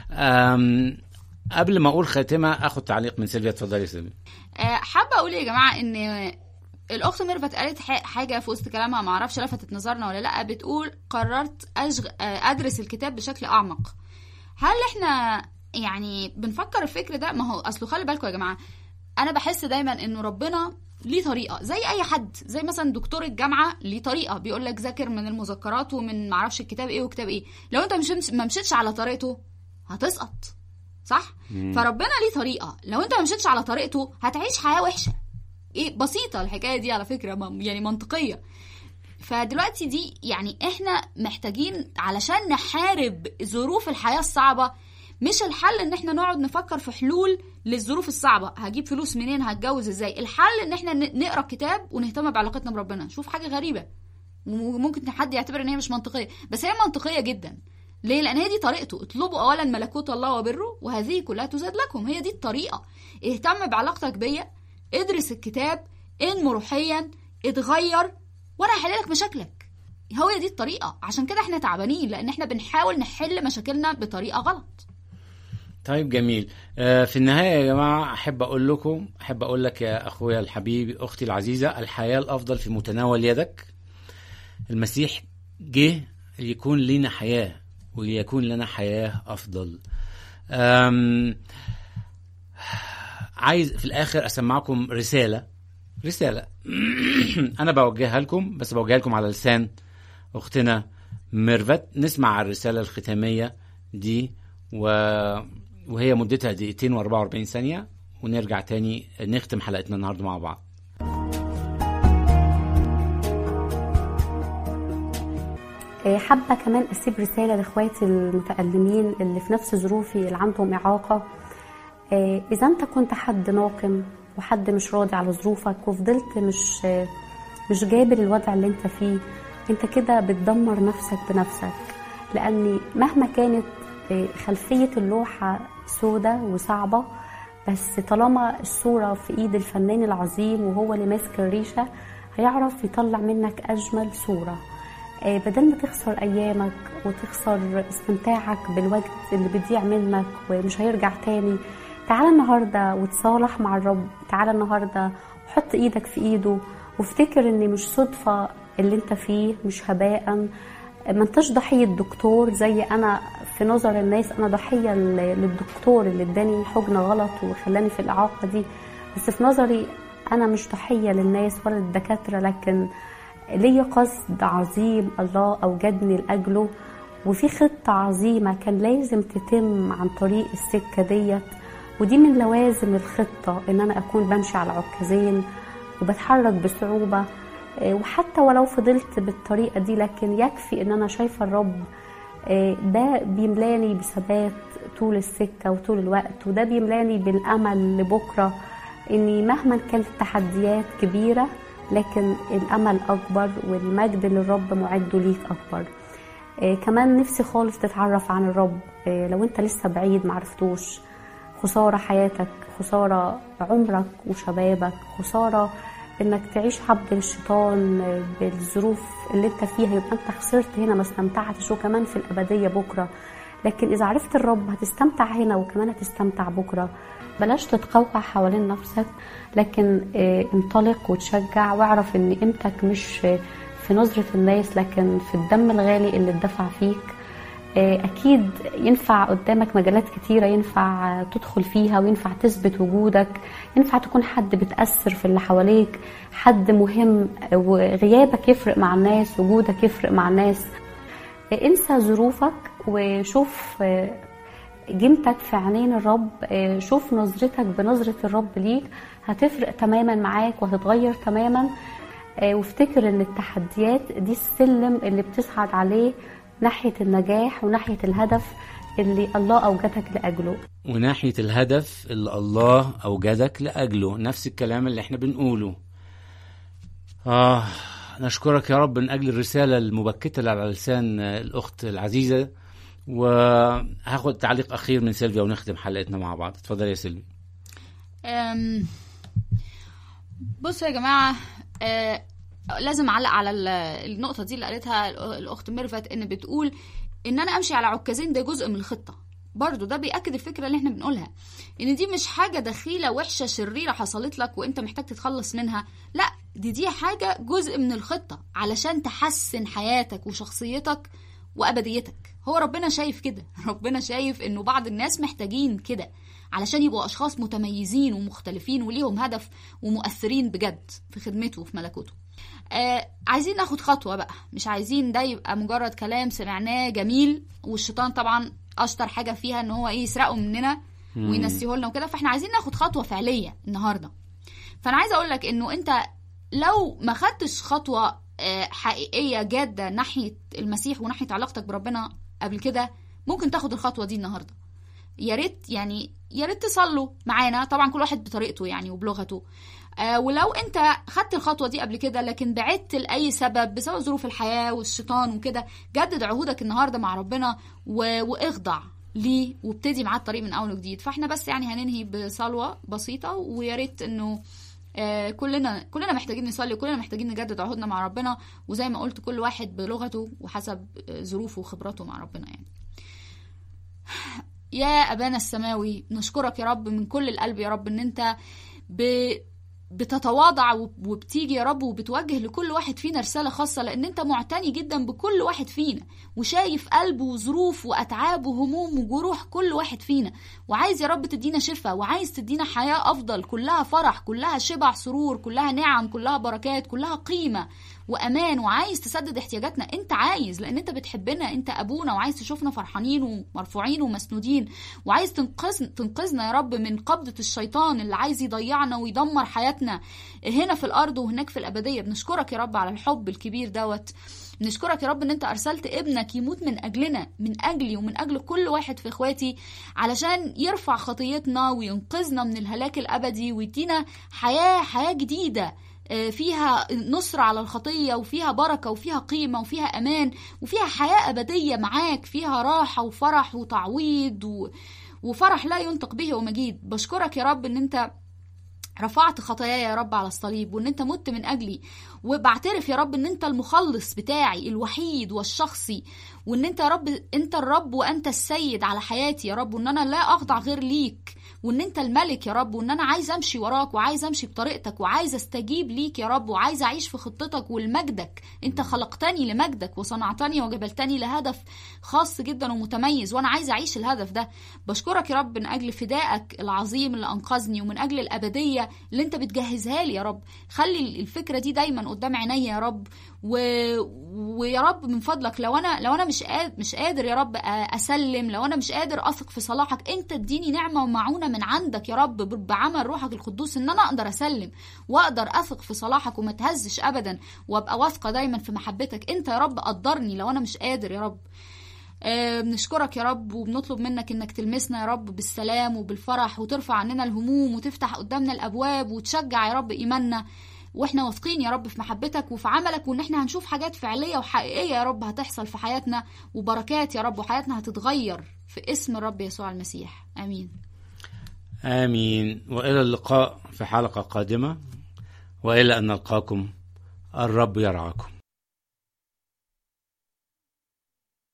قبل ما اقول خاتمه اخد تعليق من سيلفيا. اتفضلي يا سيلفيا. حابه اقول يا جماعه ان الاخت ميرفت قالت حاجه في وسط كلامها ما اعرفش لفتت نظرنا ولا لا. بتقول قررت أشغ... ادرس الكتاب بشكل اعمق. هل احنا يعني بنفكر الفكر ده؟ ما هو اصله خلي بالكم يا جماعه، انا بحس دايما انه ربنا ليه طريقه زي اي حد، زي مثلا دكتور الجامعه ليه طريقه بيقول لك ذاكر من المذكرات ومن معرفش الكتاب ايه وكتاب ايه. لو انت مش ما مشيتش على طريقته هتسقط، صح؟ مم. فربنا ليه طريقه، لو انت ما مشيتش على طريقته هتعيش حياه وحشه. ايه بسيطه الحكايه دي على فكره، يعني منطقيه. فدلوقتي دي يعني احنا محتاجين علشان نحارب ظروف الحياه الصعبه، مش الحل ان احنا نقعد نفكر في حلول للظروف الصعبه، هجيب فلوس منين، هتجوز ازاي. الحل ان احنا نقرا كتاب ونهتم بعلاقتنا بربنا. شوف حاجه غريبه وممكن حد يعتبر ان هي مش منطقيه، بس هي منطقيه جدا. ليه؟ لان هي دي طريقته. اطلبوا اولا ملكوت الله وبره وهذه كلها تزاد لكم. هي دي الطريقه. اهتم بعلاقتك بيا، ادرس الكتاب، انمو روحيا، اتغير، وانا هحل لك مشاكلك. هو دي الطريقه. عشان كده احنا تعبانين، لان احنا بنحاول نحل مشاكلنا بطريقه غلط. طيب جميل. آه في النهايه يا جماعه احب اقول لكم، احب اقول لك يا اخويا الحبيب، اختي العزيزه، الحياه الافضل في متناول يدك. المسيح جه ليكون لنا حياه وليكون لنا حياه افضل. أم عايز في الاخر اسمعكم رساله رساله انا بوجهها لكم، بس بوجهها لكم على لسان اختنا ميرفت. نسمع الرساله الختاميه دي و... وهي مدتها دقيقتين واربعة واربعين ثانيه، ونرجع تاني نختم حلقتنا النهارده مع بعض. حابة كمان أسيب رسالة لإخواتي المتألمين اللي في نفس ظروفي، اللي عندهم إعاقة. إذا أنت كنت حد ناقم وحد مش راضي على ظروفك وفضلت مش مش جابر الوضع اللي أنت فيه، أنت كده بتدمر نفسك بنفسك. لأن مهما كانت خلفية اللوحة سودة وصعبة، بس طالما الصورة في إيد الفنان العظيم وهو اللي ماسك الريشة، هيعرف يطلع منك أجمل صورة. بدل ما تخسر أيامك وتخسر استمتاعك بالوقت اللي بيضيع منك ومش هيرجع تاني، تعال النهاردة وتصالح مع الرب. تعال النهاردة وحط إيدك في إيده، وافتكر إن مش صدفة اللي انت فيه، مش هباء. ما انتش ضحية دكتور زي أنا في نظر الناس. أنا ضحية للدكتور اللي اداني حجنة غلط وخلاني في الإعاقة دي، بس في نظري أنا مش ضحية للناس ولا للدكاترة، لكن ليا قصد عظيم الله أوجدني لأجله، وفي خطة عظيمة كان لازم تتم عن طريق السكة ديت. ودي من لوازم الخطة إن أنا أكون بمشي على عكازين وبتحرك بصعوبة. وحتى ولو فضلت بالطريقة دي، لكن يكفي إن أنا شايفة الرب ده بيملاني بثبات طول السكة وطول الوقت، وده بيملاني بالأمل لبكرة، إني مهما كانت التحديات كبيرة لكن الأمل أكبر والمجد اللي الرب معده ليك أكبر. آه كمان نفسي خالص تتعرف عن الرب. آه لو انت لسه بعيد معرفتوش، خسارة حياتك، خسارة عمرك وشبابك، خسارة انك تعيش عبد الشيطان آه بالظروف اللي انت فيها. يبقى انت خسرت هنا ما استمتعتش، وكمان في الأبدية بكرة. لكن إذا عرفت الرب هتستمتع هنا وكمان هتستمتع بكرة. بلاش تتقوقع حوالين نفسك، لكن انطلق وتشجع، واعرف ان قيمتك مش في نظرة الناس لكن في الدم الغالي اللي اتدفع فيك. اكيد ينفع قدامك مجالات كتيرة ينفع تدخل فيها وينفع تثبت وجودك، ينفع تكون حد بتأثر في اللي حواليك، حد مهم، وغيابك يفرق مع الناس، وجودك يفرق مع الناس. انسى ظروفك وشوف قيمتك في عينين الرب، شوف نظرتك بنظرة الرب ليك، هتفرق تماما معاك وهتتغير تماما. وافتكر ان التحديات دي السلم اللي بتصعد عليه ناحية النجاح وناحية الهدف اللي الله أوجدك لأجله. وناحية الهدف اللي الله أوجدك لأجله، نفس الكلام اللي احنا بنقوله. آه نشكرك يا رب من أجل الرسالة المبكتة اللي على لسان الأخت العزيزة. وهاخد تعليق أخير من سيلفيا ونختم حلقتنا مع بعض. اتفضل يا سيلفيا. أم... بصوا يا جماعة، أه... لازم أعلق على النقطة دي اللي قالتها الأخت ميرفت، إن بتقول إن أنا أمشي على عكازين ده جزء من الخطة. برضو ده بيأكد الفكرة اللي احنا بنقولها، إن دي مش حاجة دخيلة وحشة شريرة حصلت لك وإنت محتاج تتخلص منها. لا، دي دي حاجة جزء من الخطة علشان تحسن حياتك وشخصيتك وأبديتك. هو ربنا شايف كده، ربنا شايف إنه بعض الناس محتاجين كده علشان يبقوا أشخاص متميزين ومختلفين وليهم هدف ومؤثرين بجد في خدمته وفي ملكوته. آه عايزين ناخد خطوة بقى، مش عايزين ده يبقى مجرد كلام سمعناه جميل، والشيطان طبعا أشطر حاجة فيها إن هو إيه يسرقه مننا وينسيه لنا وكده. فإحنا عايزين ناخد خطوة فعلية النهاردة. فأنا عايزة أقول لك إنه أنت لو ما خدتش خطوة آه حقيقية جادة ناحية المسيح وناحية علاقتك بربنا قبل كده، ممكن تاخد الخطوة دي النهاردة. يا ريت يعني يا ريت تصلوا معانا، طبعا كل واحد بطريقته يعني وبلغته. آه ولو انت خدت الخطوة دي قبل كده لكن بعدت لأي سبب بسبب ظروف الحياة والشيطان وكده، جدد عهودك النهاردة مع ربنا و... واخضع ليه وابتدي معاه الطريق من أول وجديد. فاحنا بس يعني هننهي بصلوة بسيطة، ويا ريت انه آه كلنا كلنا محتاجين نصلي وكلنا محتاجين نجدد عهودنا مع ربنا، وزي ما قلت كل واحد بلغته وحسب ظروفه وخبراته مع ربنا. يعني يا أبانا السماوي، نشكرك يا رب من كل القلب يا رب ان انت ب... بتتواضع وبتيجي يا رب وبتوجه لكل واحد فينا رسالة خاصة، لأن أنت معتني جدا بكل واحد فينا وشايف قلبه وظروف وأتعاب وهموم وجروح كل واحد فينا، وعايز يا رب تدينا شفاء وعايز تدينا حياة أفضل كلها فرح كلها شبع سرور كلها نعم كلها بركات كلها قيمة وأمان، وعايز تسدد احتياجاتنا. أنت عايز، لأن أنت بتحبنا، أنت أبونا وعايز تشوفنا فرحانين ومرفوعين ومسنودين، وعايز تنقذ تنقذنا يا رب من قبضة الشيطان اللي عايز يضيعنا ويدمر حياتنا هنا في الأرض وهناك في الأبدية. بنشكرك يا رب على الحب الكبير دوت. بنشكرك يا رب ان انت ارسلت ابنك يموت من اجلنا، من اجلي ومن اجل كل واحد في اخواتي، علشان يرفع خطيتنا وينقذنا من الهلاك الابدي ويدينا حياة حياة جديدة فيها نصر على الخطية وفيها بركة وفيها قيمة وفيها أمان وفيها حياة أبدية معاك، فيها راحة وفرح وتعويض و... وفرح لا ينطق به ومجيد. بشكرك يا رب ان انت رفعت خطاياي يا رب على الصليب، وان انت مت من اجلي، وبعترف يا رب ان انت المخلص بتاعي الوحيد والشخصي، وان انت يا رب انت الرب وانت السيد على حياتي يا رب، وان انا لا اخضع غير ليك، وان انت الملك يا رب، وان انا عايز امشي وراك وعايز امشي بطريقتك وعايز استجيب ليك يا رب، وعايز اعيش في خطتك ولمجدك. انت خلقتني لمجدك وصنعتني وجبلتني لهدف خاص جدا ومتميز، وانا عايز اعيش الهدف ده. بشكرك يا رب من اجل فدائك العظيم اللي انقذني، ومن اجل الابديه اللي انت بتجهزها لي يا رب. خلي الفكره دي دايما قدام عيني يا رب، و... ويا رب من فضلك لو انا لو انا مش قادر مش قادر يا رب اسلم، لو انا مش قادر اثق في صلاحك، انت اديني نعمه ومعونه من عندك يا رب بعمل روحك القدوس ان انا اقدر اسلم واقدر اثق في صلاحك وما تهزش ابدا، وابقى واثقه دايما في محبتك. انت يا رب قدرني لو انا مش قادر يا رب. آه بنشكرك يا رب وبنطلب منك انك تلمسنا يا رب بالسلام وبالفرح، وترفع عننا الهموم وتفتح قدامنا الابواب وتشجع يا رب ايماننا، واحنا واثقين يا رب في محبتك وفي عملك، وان احنا هنشوف حاجات فعلية وحقيقية يا رب هتحصل في حياتنا، وبركات يا رب، وحياتنا هتتغير في اسم الرب يسوع المسيح. امين آمين. وإلى اللقاء في حلقة قادمة، وإلى أن نلقاكم الرب يرعاكم.